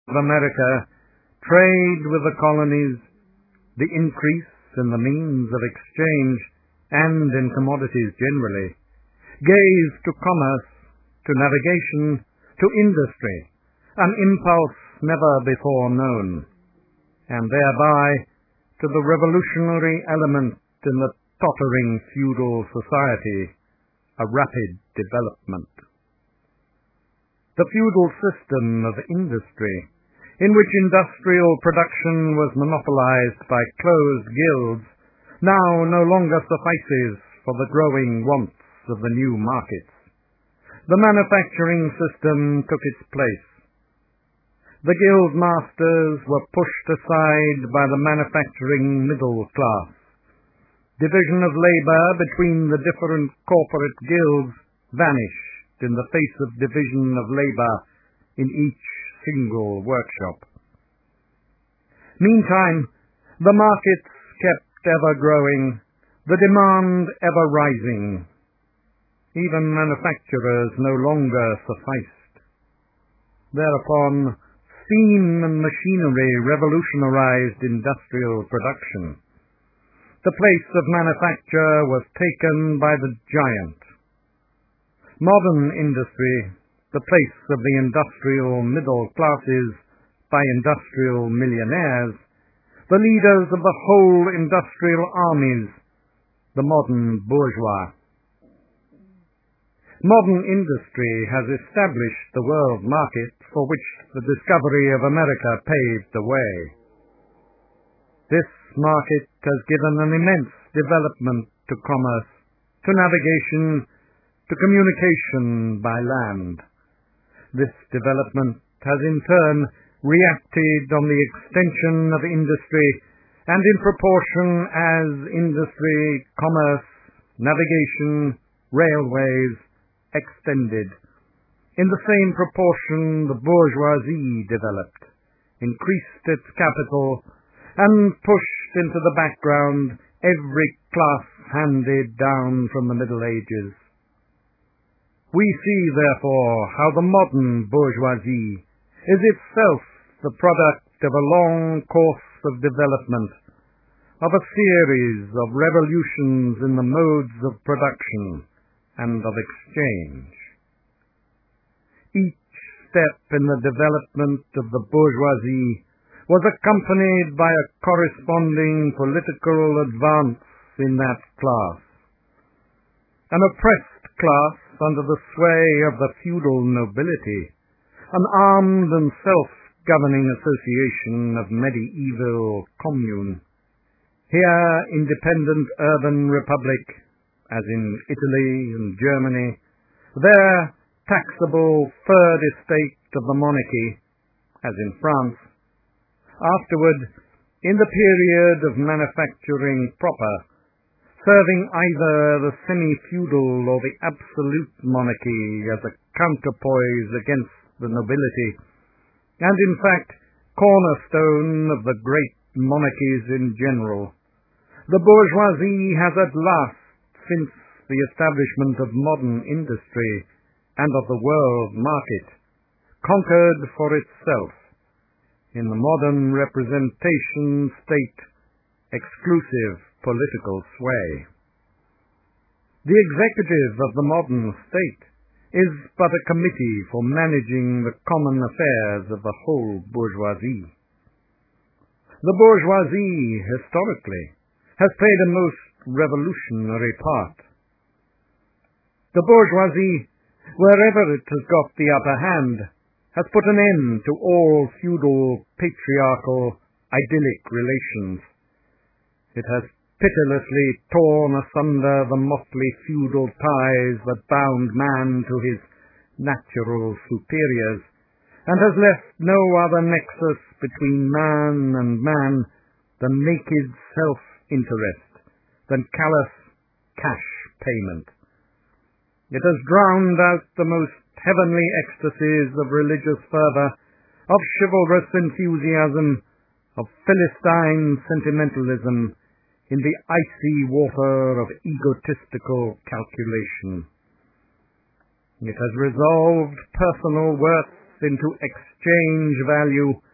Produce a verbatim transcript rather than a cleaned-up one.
of America, trade with the colonies, the increase in the means of exchange and in commodities generally, gave to commerce, to navigation, to industry, an impulse never before known, and thereby to the revolutionary element in the tottering feudal society, a rapid development. The feudal system of industry, in which industrial production was monopolized by closed guilds, now no longer suffices for the growing wants of the new markets. The manufacturing system took its place. The guild masters were pushed aside by the manufacturing middle class. Division of labor between the different corporate guilds vanished in the face of division of labor in each single workshop. Meantime, the markets kept ever growing, the demand ever rising. Even manufacturers no longer sufficed. Thereupon, steam and machinery revolutionized industrial production. The place of manufacture was taken by the giant. Modern industry, the place of the industrial middle classes by industrial millionaires, the leaders of the whole industrial armies, the modern bourgeois. Modern industry has established the world market for which the discovery of America paved the way. This market has given an immense development to commerce, to navigation, to communication by land. This development has in turn reacted on the extension of industry, and in proportion as industry, commerce, navigation, railways extended, in the same proportion the bourgeoisie developed, increased its capital, and pushed into the background every class handed down from the Middle Ages. We see, therefore, how the modern bourgeoisie is itself the product of a long course of development, of a series of revolutions in the modes of production and of exchange. Each step in the development of the bourgeoisie was accompanied by a corresponding political advance in that class. An oppressed class under the sway of the feudal nobility, an armed and self-governing association of medieval commune. Here independent urban republic, as in Italy and Germany, there taxable third estate of the monarchy, as in France. Afterward, in the period of manufacturing proper, serving either the semi-feudal or the absolute monarchy as a counterpoise against the nobility, and in fact cornerstone of the great monarchies in general, the bourgeoisie has at last, since the establishment of modern industry and of the world market, conquered for itself, in the modern representation state, exclusive political sway. The executive of the modern state is but a committee for managing the common affairs of the whole bourgeoisie. The bourgeoisie, historically, has played a most revolutionary part. The bourgeoisie, wherever it has got the upper hand, has put an end to all feudal, patriarchal, idyllic relations. It has pitilessly torn asunder the motley feudal ties that bound man to his natural superiors, and has left no other nexus between man and man than naked self-interest, than callous cash payment. It has drowned out the most heavenly ecstasies of religious fervor, of chivalrous enthusiasm, of Philistine sentimentalism, in the icy water of egotistical calculation. It has resolved personal worth into exchange value